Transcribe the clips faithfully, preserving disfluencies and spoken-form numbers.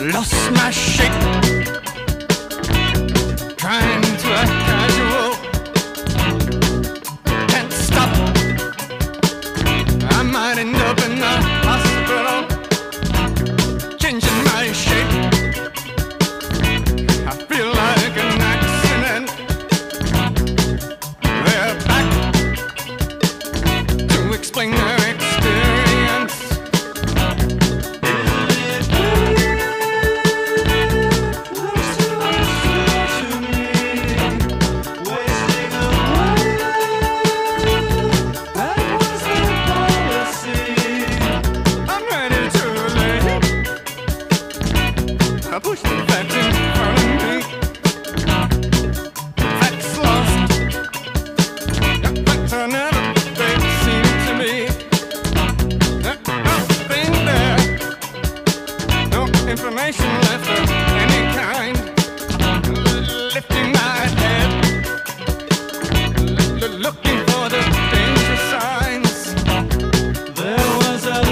lost my shape, trying to act casual, can't stop. I might end up in the hospital, changing my shape. I feel like an accident. They're back to explain their experience. I push the facts in front of me. Facts lost. Facts are never they seem to me. Nothing there. No information left of any kind. Lifting my head, L- looking for the danger signs. There was a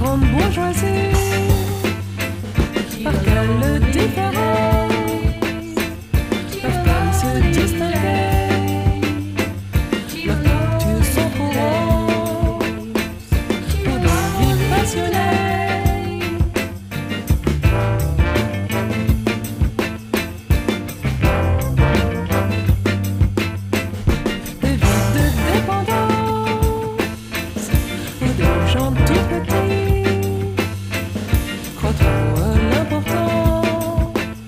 grande bourgeoisie. Par quelle différence peuvent-elles se distinguer? Leurs cultures sont pour pour des vies passionnées. Des vies de dépendance ou des gens tout petits croient trop à l'important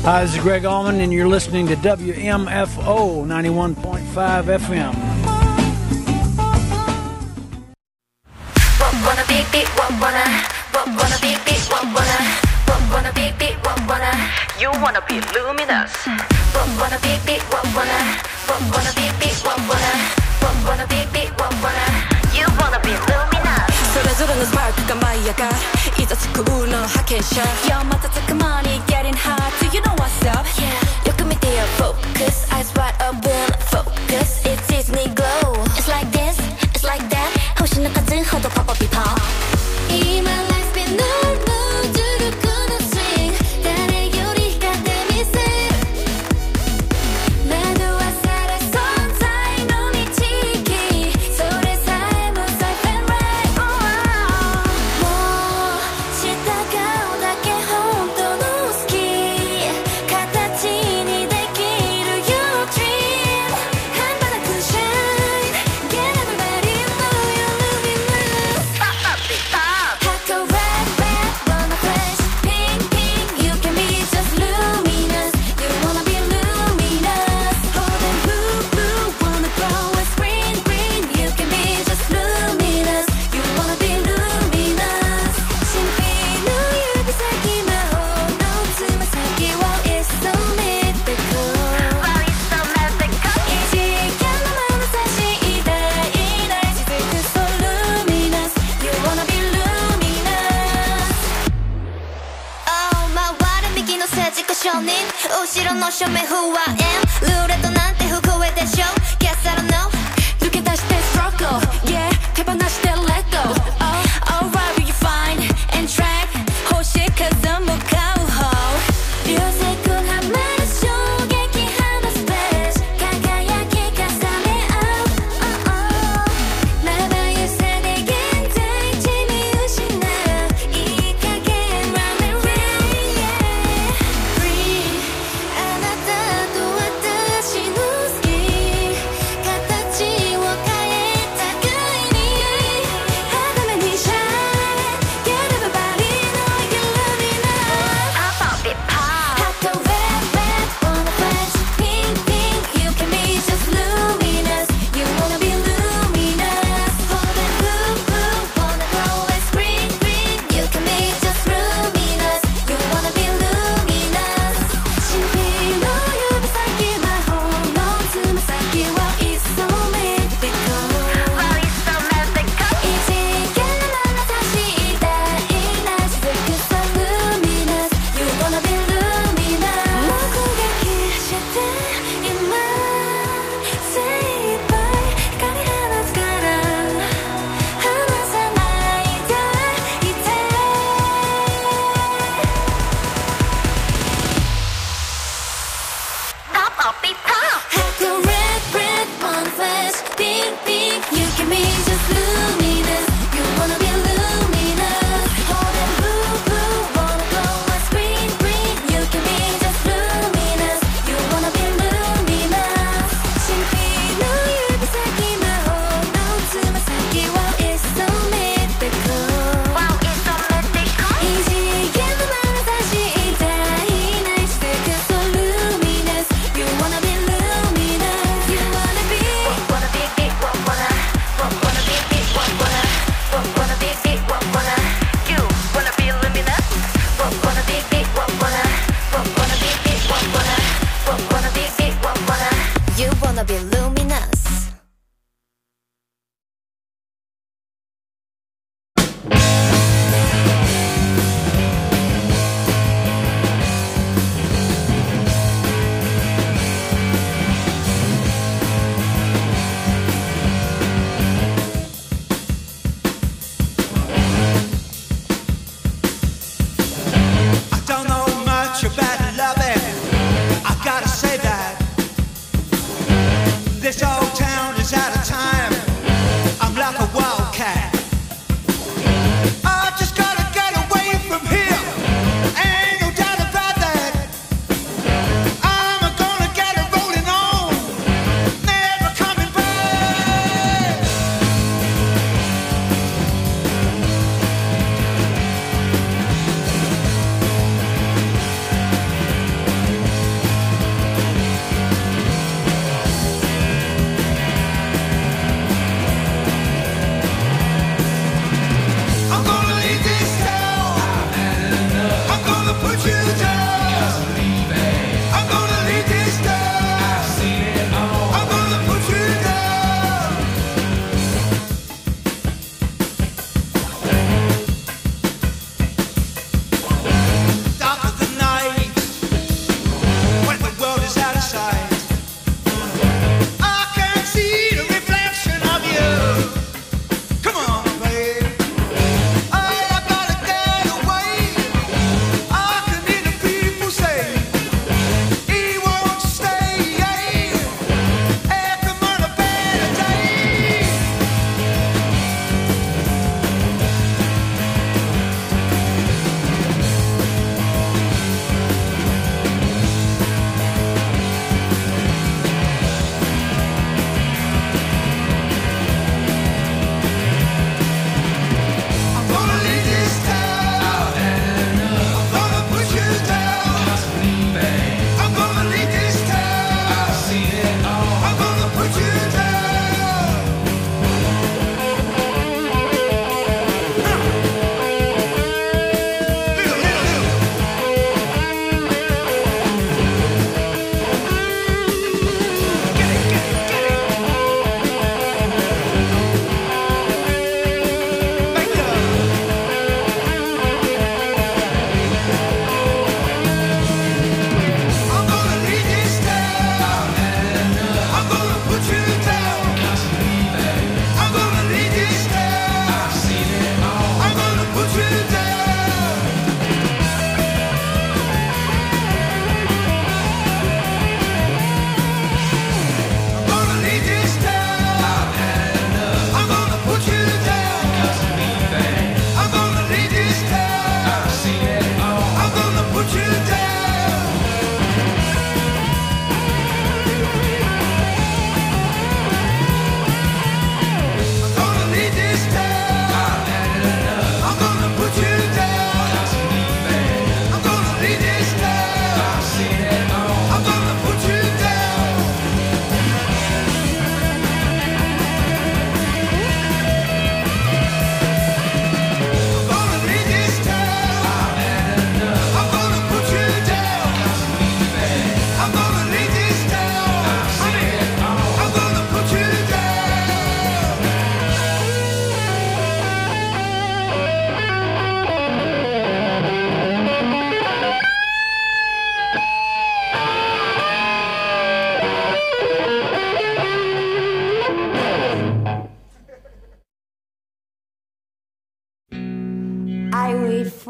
Hi, this is Greg Allman, and you're listening to W M F O ninety-one point five F M. Wanna be big, wanna, wanna be big, wanna, wanna be big, wanna. You wanna be luminous. Wanna be big, wanna, wanna be big, wanna, wanna be big, wanna. You wanna be luminous. それぞれのスパークが舞い上がる。いざつくの派遣者。Yo, 瞬く間に getting hot. Do you know what's up? Yeah. よく見てよ focus. Eyes wide open, focus. It's Disney glow. It's like this, it's like that. 星の数ほど pop up pop. 今 life been normal. 重力の swing. 誰より光ってみせる。惑わされ存在の導き。それさえも safe and right.もう従うだけ本当の好き。形にできる your dream. 半端なく shine. Get everybody know you're luminous. Pop up the pop. Taco red red wanna flash. Pink pink you can be just luminous. You wanna be luminous. Holding blue blue wanna glow. It's green green you can be just luminous. You wanna be luminous. 神秘の指先魔法のつま先 Wow it's so mythical. Wow it's so mythical. 一時間の眼差し偉大な雫 So luminous. You wanna be luminous. Oh 回る右の政治家承認後ろの正面不安ルーレットなんて不公平でしょ Guess I don't know 抜け出して struggle Yeah 手放して let go Oh alright will you find and track 星数も買う方流星群はまる衝撃波のスペース輝き重ね合う Oh oh まばゆさで現在地見失ういい加減 Run and rain yeah Free あなたと私の好き形を変えたがいに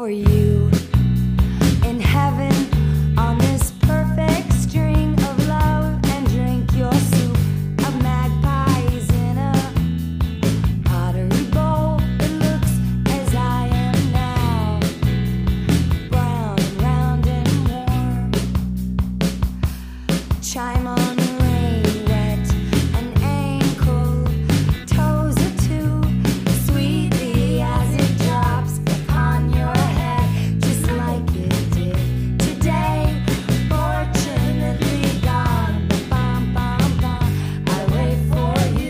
for you in heaven on this perfect string of love and drink your soup of magpies in a pottery bowl that looks as I am now, brown and round and warm. Chime on the rain, wet and ankle, toes are two, sweetly as it drops upon your head, just like it did today. Fortunately gone, bum, bum, bum, I wait for you.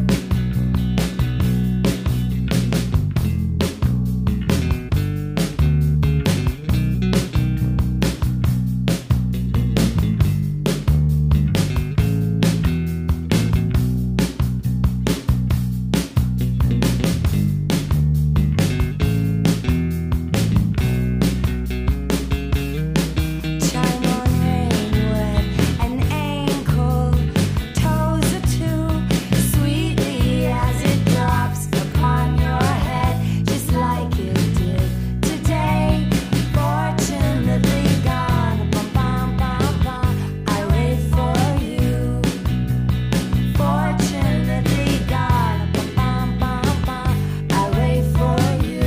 Chime on rain, wet and ankle, toes are two, sweetly as it drops upon your head, just like it did today. Fortunately gone, bum, bum, bum, bum, I wait for you. Fortunately gone, bum, bum, bum, bum, I wait for you.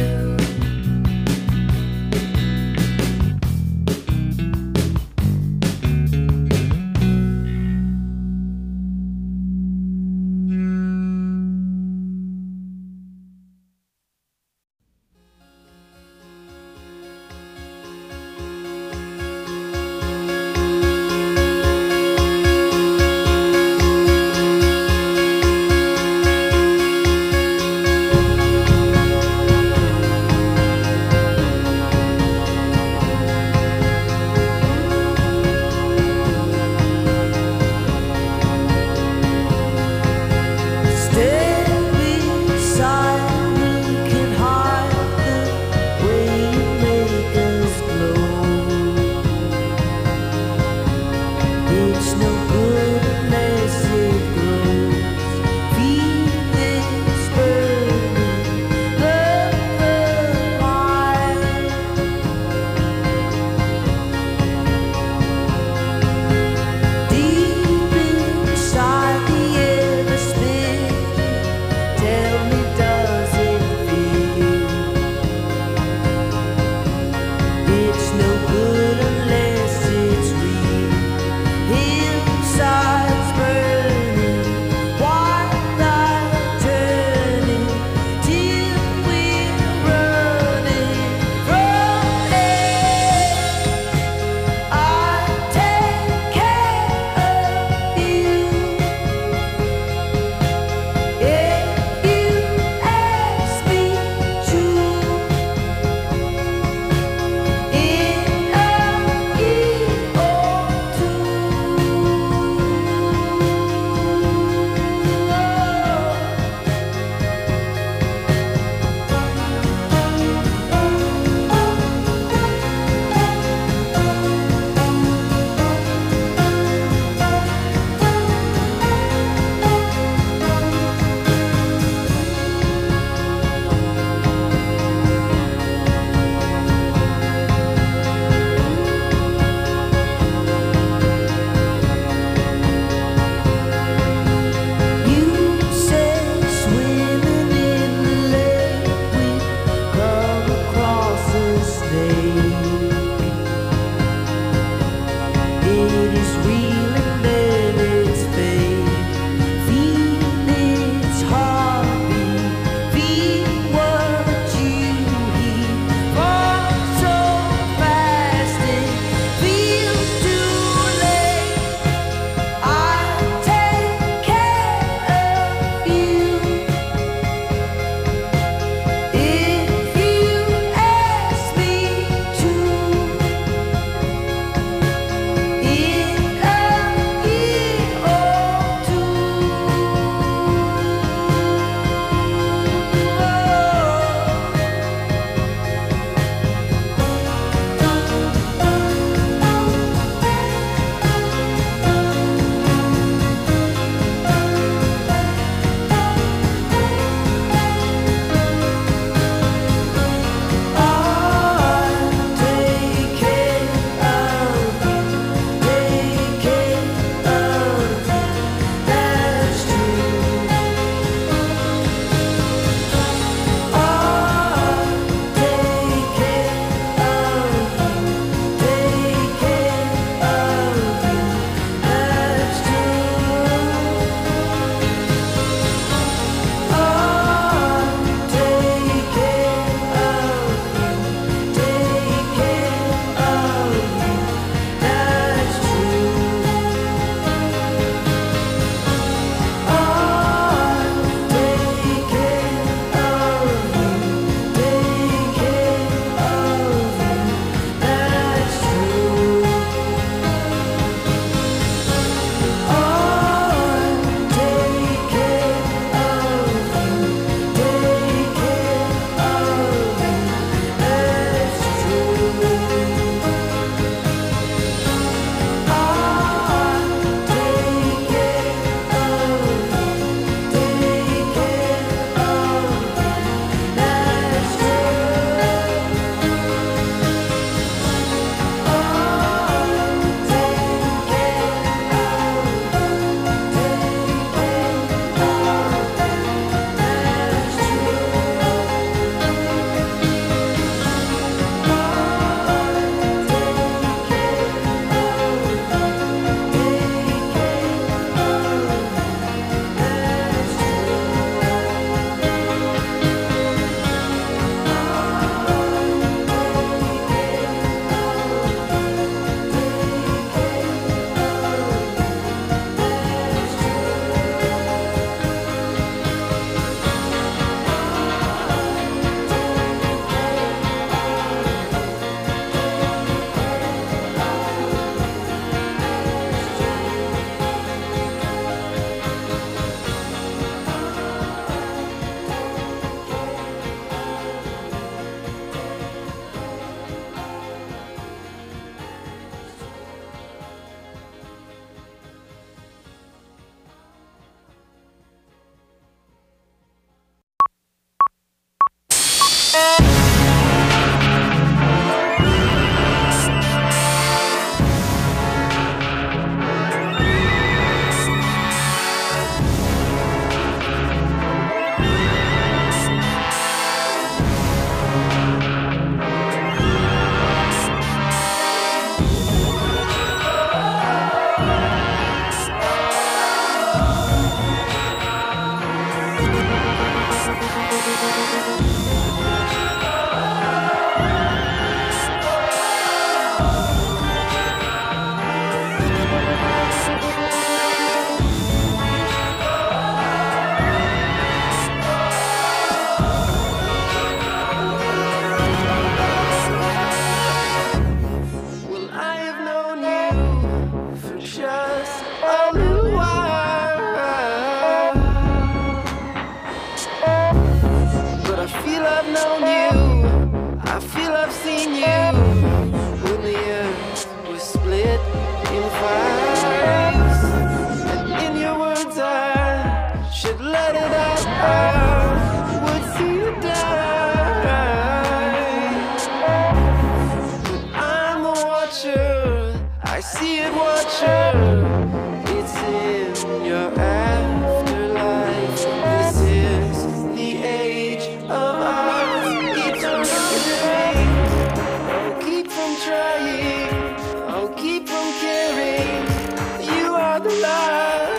Stay beside me, can hide the way you make us glow. It's no good unless it grows. Feelings burning, love alive. Deep inside the air, the spirit. Tell me, does it feel? It's no good unless it's real. Inside's burning, white light turning, till we're running from it. I'll take care of you. If you ask me to, in a year or two. You said swimming in the lake, we've come across a snake. It is real and then it's fake. Feel its heartbeat, feel what you hear. Fall so fast it feels too late. I'll take care of you. If you ask me to, in a seen you when the earth was split in five. And in your words I should let it out. I would see you die. But I'm the watcher, I see it, watcher. It's in your afterlife. This is the age of our eternal living. I'll keep from trying, I'll keep from caring. You are the light.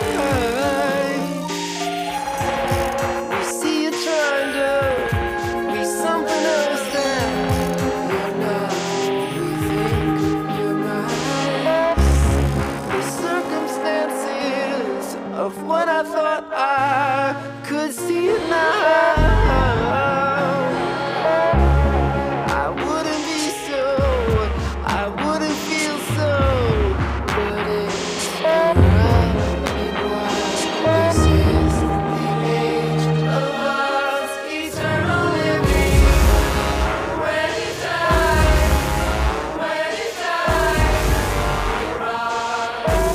We see you trying to be something else than you're not. We think you're nice. The circumstances of what I thought I could see it now. I wouldn't be so, I wouldn't feel so, but it's running wild. This is the age of us, eternal living. When you die, when you die, you rise.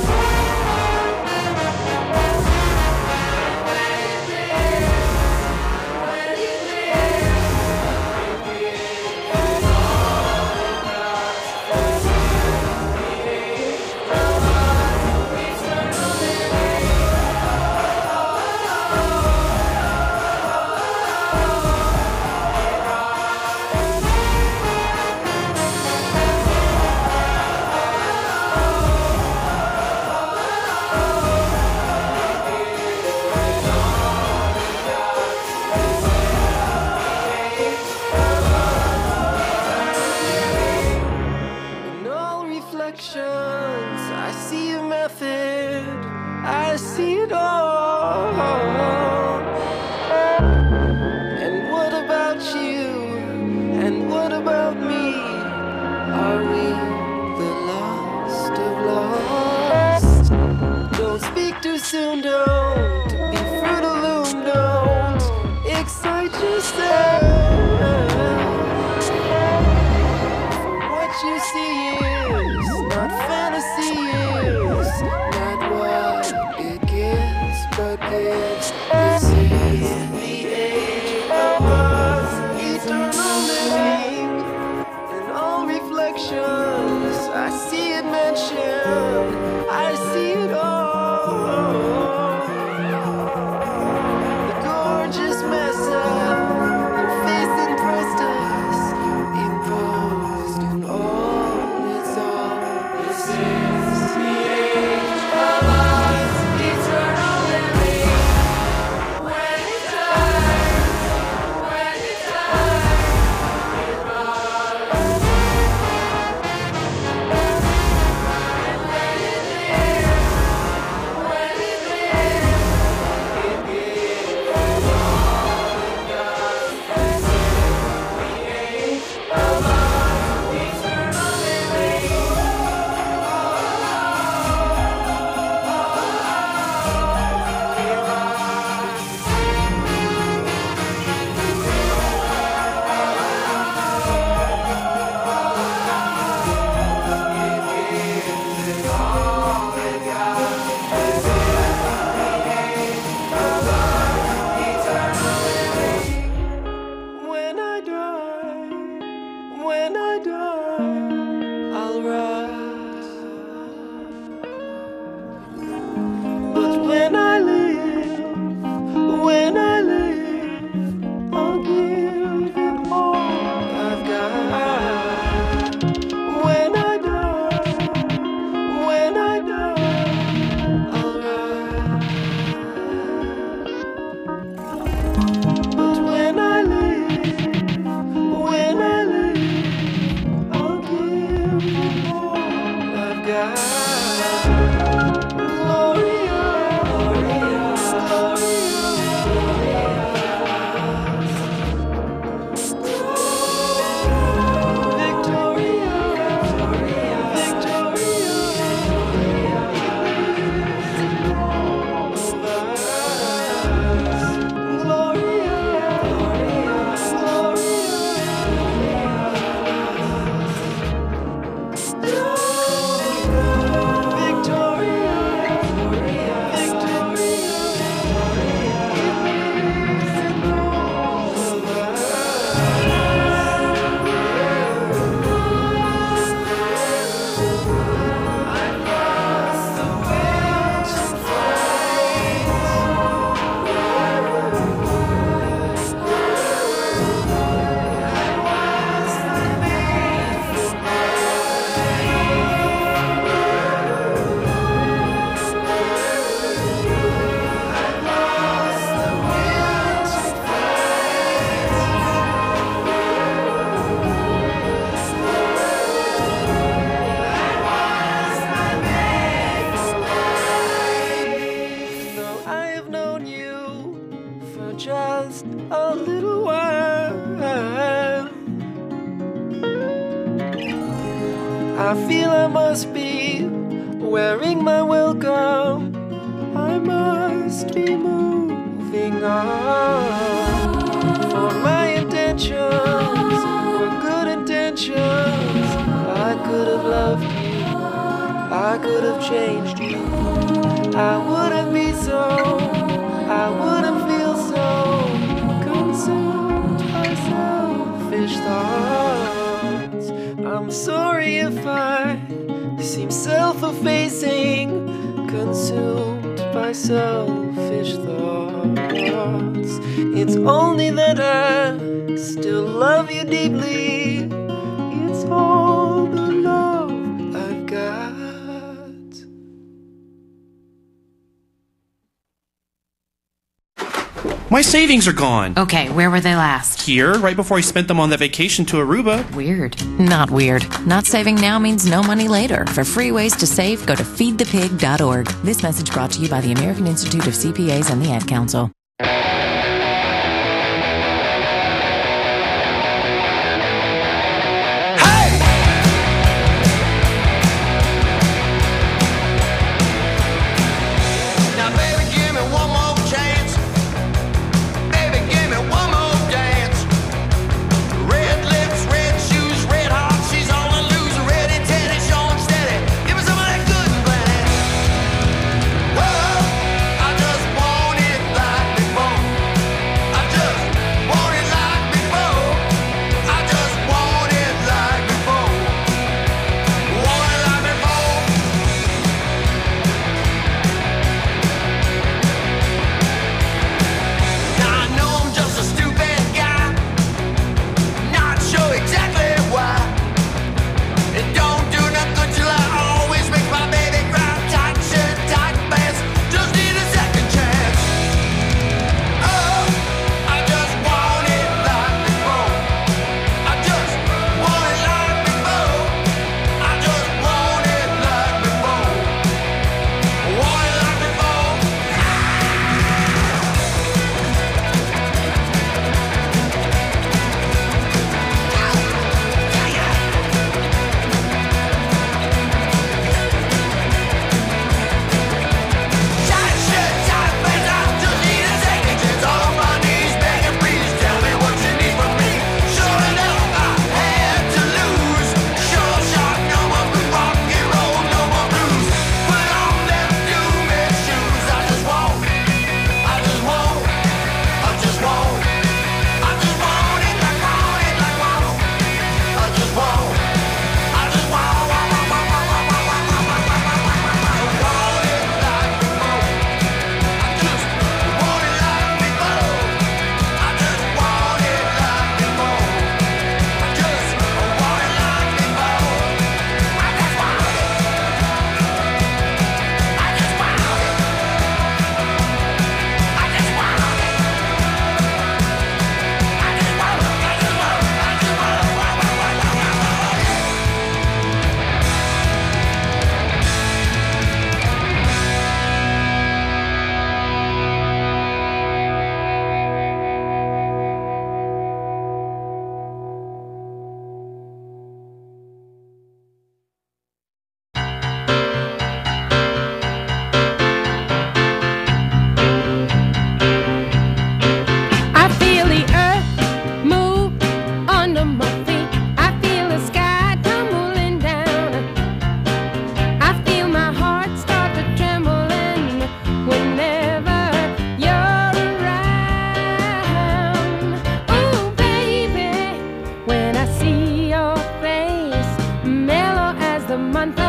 When you live, when you live, you give all it does. This is the age of us, eternal living. In all reflections, I see a method, I see it all. And what about you? And what about me? Are we the lost of lost? Don't speak too soon, don't be fruit of loom, don't excite yourself. What you see is not fantasy, is not what it gets, but gets. This is the age of us, eternal living. In all reflections, I see it mentioned, I see it all. The gorgeous mess up your face impressed us, imposed in all its all. This is the age of us, eternal living. When it dies, when it dies, we rise. And when it lives, when it lives, it gives all it does. This is the age of us, eternal living. When I die, when I die, I'll rise. But when I live, when I live, I'll give it all I've got. When I die, when I die, I'll rise. But when I live, when I live, I'll give it all I've got. Gloria, Gloria, Victoria, Victoria, Gloria, Gloria. Just a little while, I feel I must be wearing my welcome. I must be moving on. For my intentions were good intentions. I could have loved you, I could have changed you. I wouldn't be so, I wouldn't feel so consumed by selfish thoughts. I'm sorry if I seem self-effacing, consumed by selfish thoughts. It's only that I still love you deeply. It's all the love I've got. My savings are gone. Okay, where were they last? Here, right before I spent them on that vacation to Aruba. Weird. Not weird. Not saving now means no money later. For free ways to save, go to feed the pig dot org. This message brought to you by the American Institute of C P As and the Ad Council. Whoa, I just want it like before.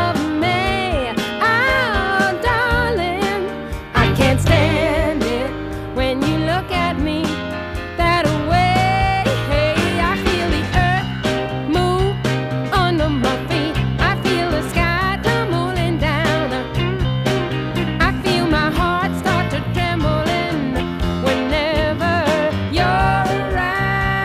of me. Oh, darling, I can't stand it when you look at me that way. I feel the earth move under my feet. I feel the sky tumbling down. I feel my heart start to trembling whenever you're around.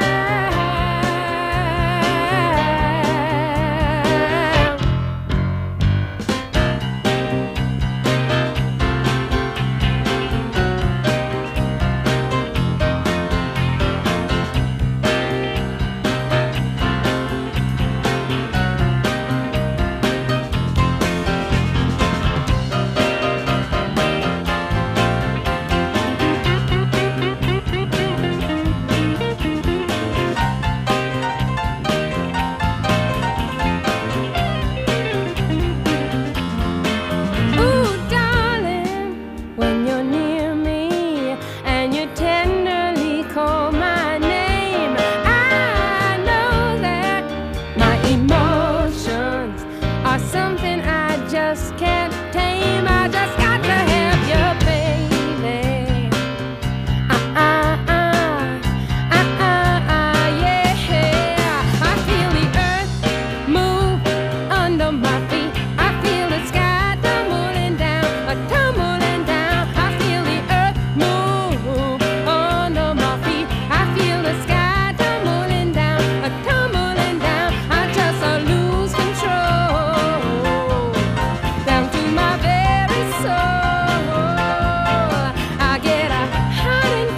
Ooh, darling, when you're near me and you tenderly call my name, I know that my emotions are something I just can't tame. I just got to have you, baby. Uh, uh, uh, uh, uh, uh, yeah. I feel the earth move under my feet. I feel the sky tumbling down, a tumbling down. I feel the earth move under my feet. I feel the sky tumbling down, a tumbling down. I just uh, lose control down to my very soul. I get a hot and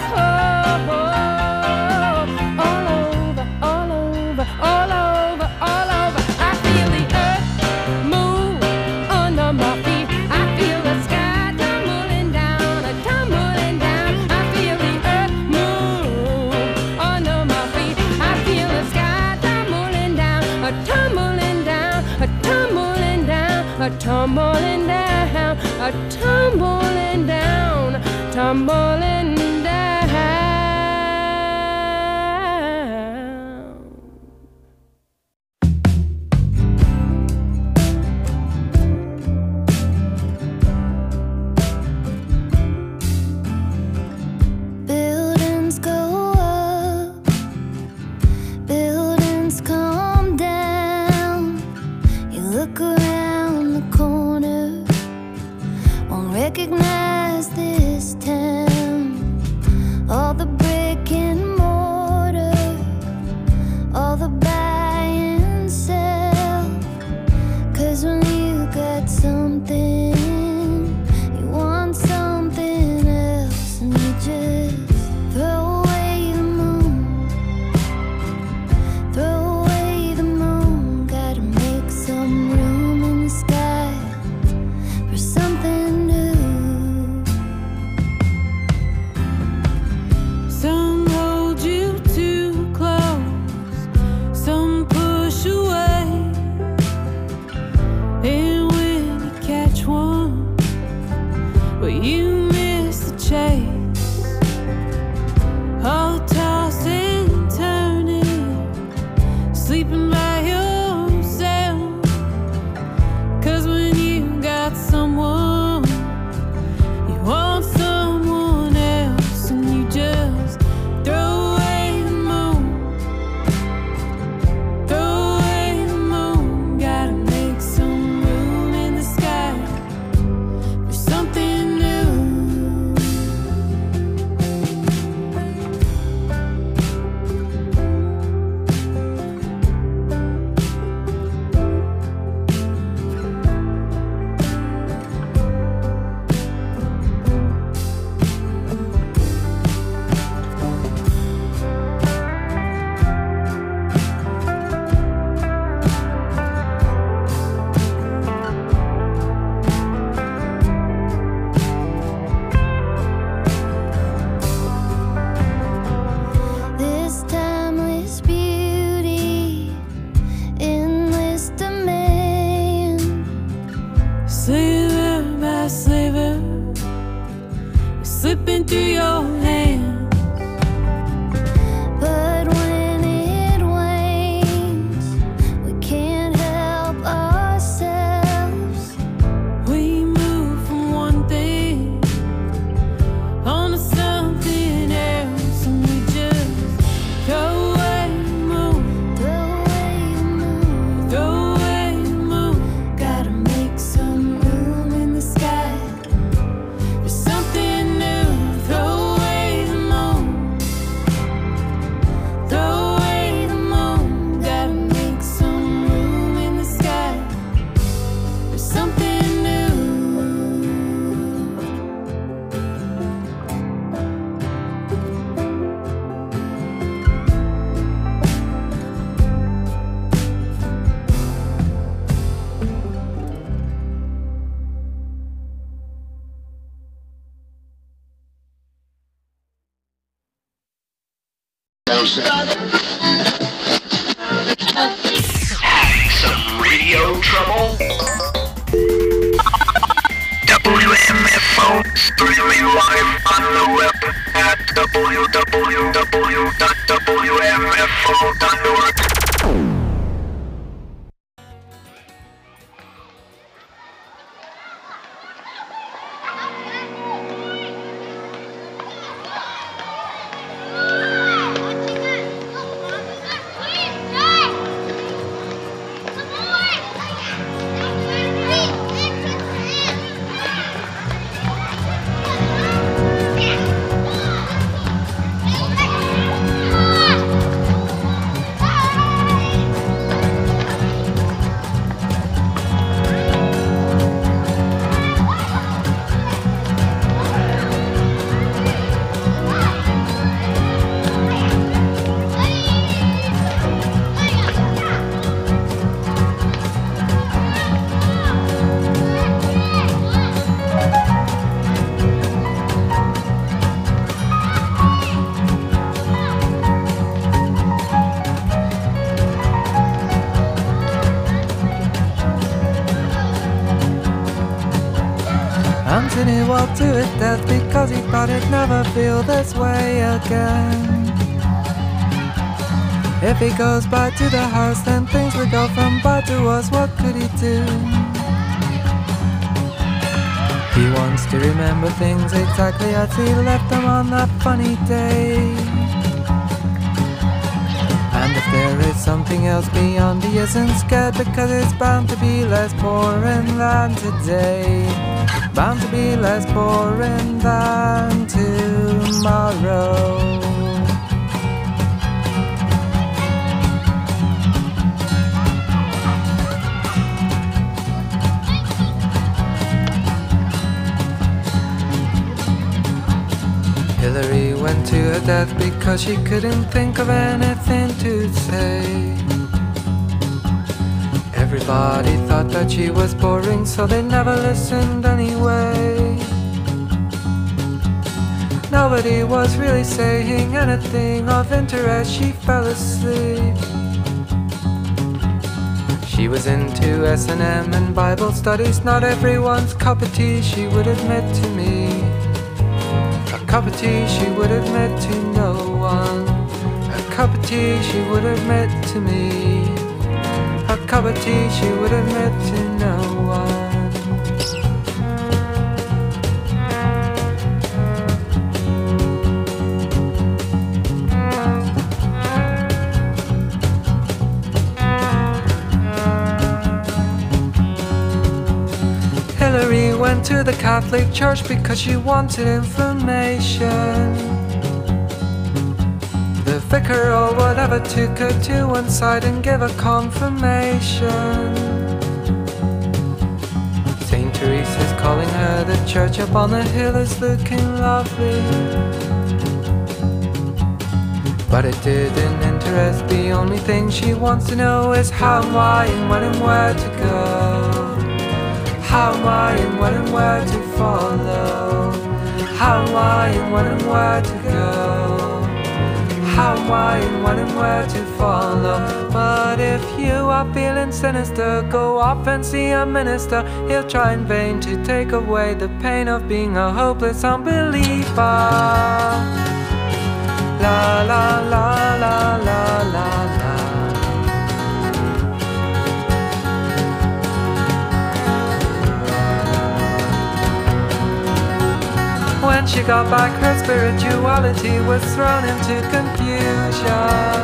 cold all over, all over, all over, all over. I feel the earth move under my feet. I feel the sky tumbling down, a tumbling down. I feel the earth move under my feet. I feel the sky tumbling down, a tumbling down, a tumbling down, a tumbling down, a tumbling down, tumbling down. Buildings go up, buildings come down. You look around the corner, won't recognize this town. All the brick and mortar, all the buy and sell. 'Cause when you got something, you want something else, and you just throw away the moon, throw away the moon. Gotta make some room in the sky for something new. Some hold you too close, some push away. And when you catch one, well, you miss the chase. All tossing and turning, sleeping by yourself. 'Cause when you got someone, you want someone else, and you just throw away the moon, throw away the moon. Gotta make some room in the sky for something new. slipping through your hands. But when it wanes, we can't help ourselves. Some radio trouble? W M F O, streaming live on the web at w w w dot w m f o dot org. Anthony walked to his death because he thought he'd never feel this way again. If he goes back to the house, then things will go from bad to worse. What could he do? He wants to remember things exactly as he left them on that funny day. And if there is something else beyond, he isn't scared, because it's bound to be less boring than today. Bound to be less boring than tomorrow. Hillary went to her death because she couldn't think of anything to say. Everybody thought that she was boring, so they never listened anyway. Nobody was really saying anything of interest. She fell asleep. She was into S and M and Bible studies, not everyone's cup of tea, she would admit to me. A cup of tea she would admit to no one. A cup of tea she would admit to me. A cup of tea she would admit to no one. Hillary went to the Catholic Church because she wanted information. The vicar or whatever took her to one side and gave her confirmation. Saint Teresa's calling her, the church up on the hill is looking lovely. But it didn't interest, the only thing she wants to know is how, why, and when and where to go. How, why, and when and where to follow. How, why, and when and where to go. How, why, and when and where to follow. But if you are feeling sinister, go off and see a minister. He'll try in vain to take away the pain of being a hopeless unbeliever. La la la la la la la. When she got back, her spirituality was thrown into confusion.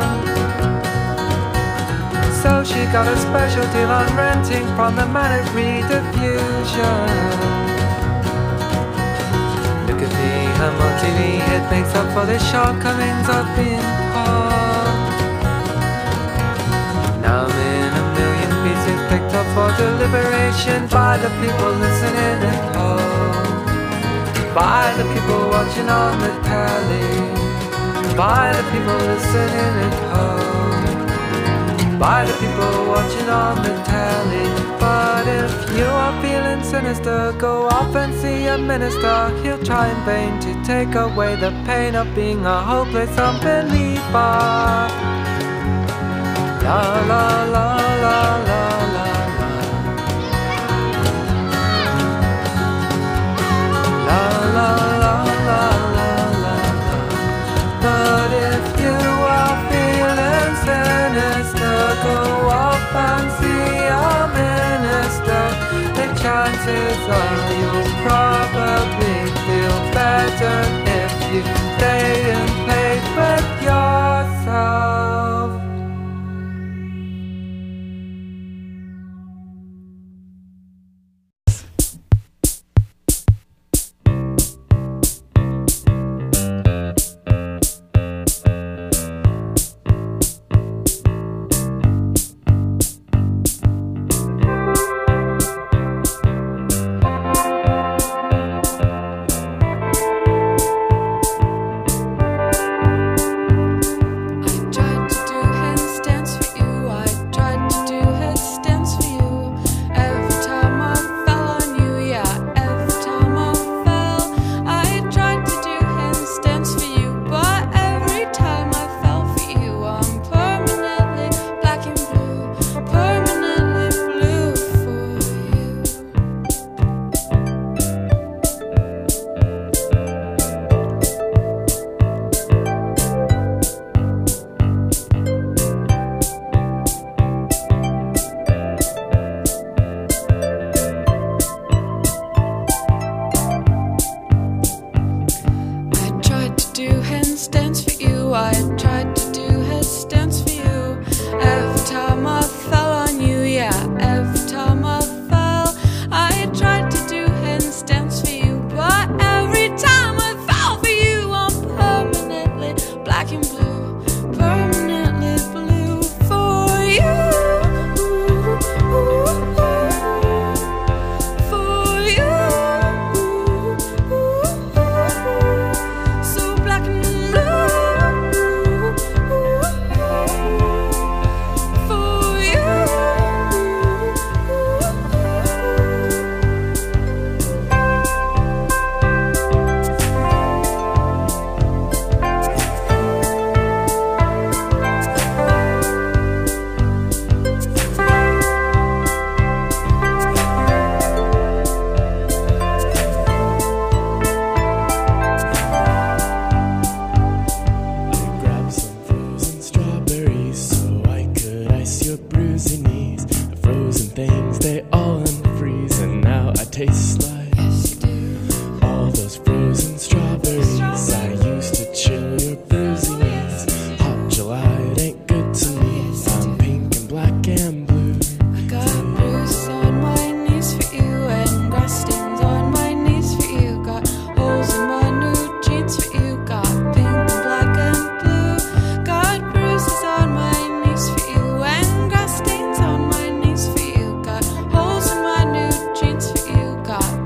So she got a special deal on renting from the Manic Rediffusion. Look at me, I'm on T V, it makes up for the shortcomings of being poor. Now I'm in a million pieces picked up for deliberation by the people listening at home. By the people watching on the telly. By the people listening at home. By the people watching on the telly. But if you are feeling and sinister. Go off and see a minister. He'll try in vain to take away the pain of being a hopeless unbeliever. La la la la la la la. La la la la la la la. But if you are feeling sinister, go off and see a minister. The chances are you'll probably feel better if you stay and play with yourself. Got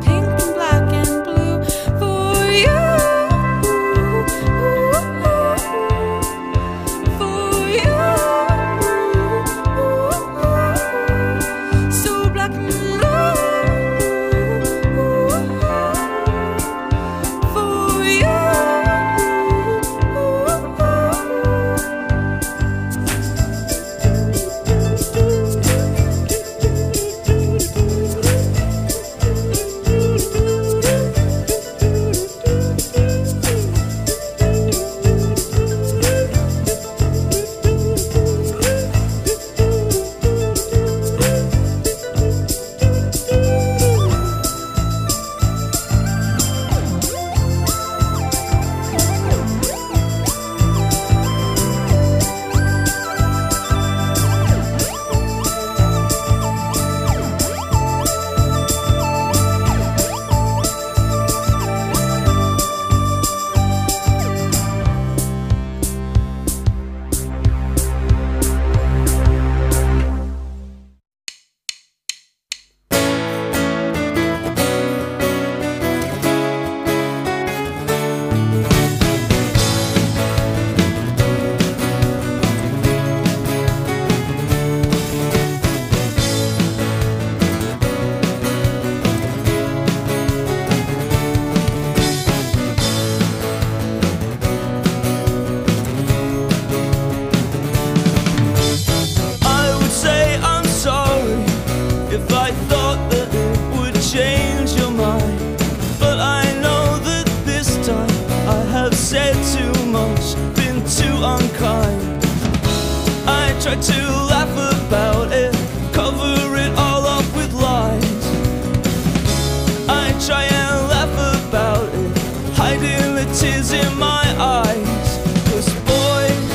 try to laugh about it, cover it all up with lies. I try and laugh about it, hiding the tears in my eyes. 'Cause boys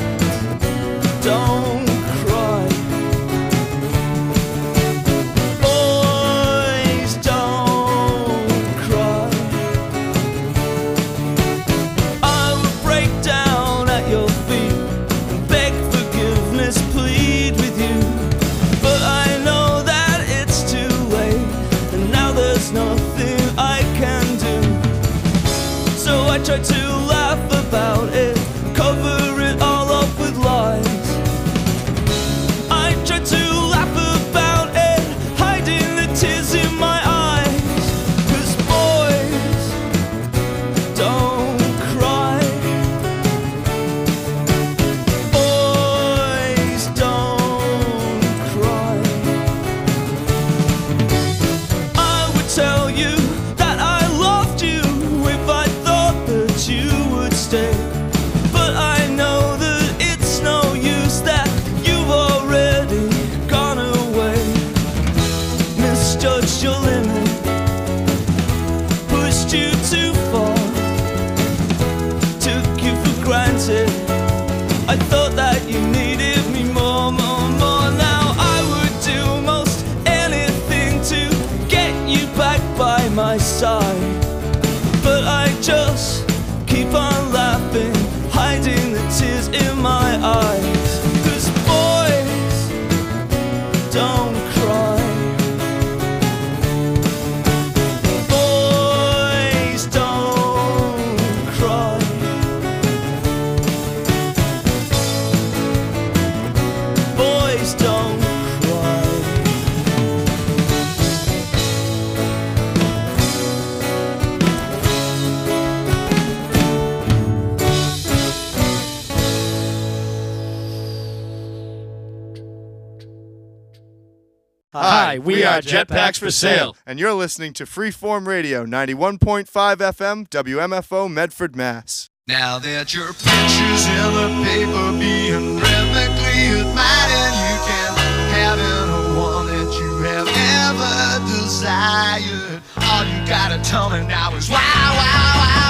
don't cry. Boys don't cry. I would break down at your feet and beg forgiveness, plead with you. But I know that it's too late, and now there's nothing I can do. So I try to laugh about it, cover it all up with lies. I try to laugh about it, hiding the tears in my eyes. 'Cause boys don't cry. Boys don't cry. I would tell you that I loved you if I thought that you would stay. But I know that it's no use, that you've already gone away. Misjudged your limit, pushed you too far, took you for granted. I thought that you needed me more, more, more. Now I would do most anything to get you back by my side. But I just keep on laughing, hiding the tears in my eyes. 'Cause boys don't cry. Boys don't cry. Boys don't cry. Hi, we are Jetpacks for Sale, and you're listening to Freeform Radio, ninety-one point five F M, W M F O, Medford, Mass. Now that your picture's in the paper being rhythmically admired, you can have any one that you have ever desired. All you gotta tell me now is wow, wow, wow.